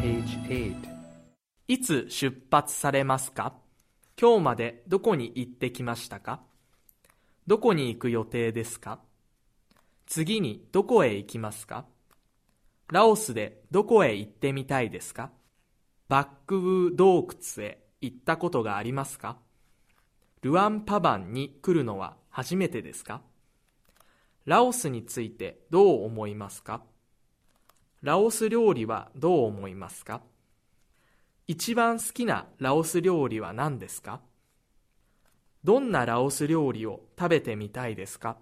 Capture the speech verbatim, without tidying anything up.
Page eight. いつ出発されますか？今日までどこに行ってきましたか？どこに行く予定ですか？次にどこへ行きますか？ラオスでどこへ行ってみたいですか？バックウー洞窟へ行ったことがありますか？ルアンパバンに来るのは初めてですか？ラオスについてどう思いますか？ラオス料理はどう思いますか？一番好きなラオス料理は何ですか？どんなラオス料理を食べてみたいですか？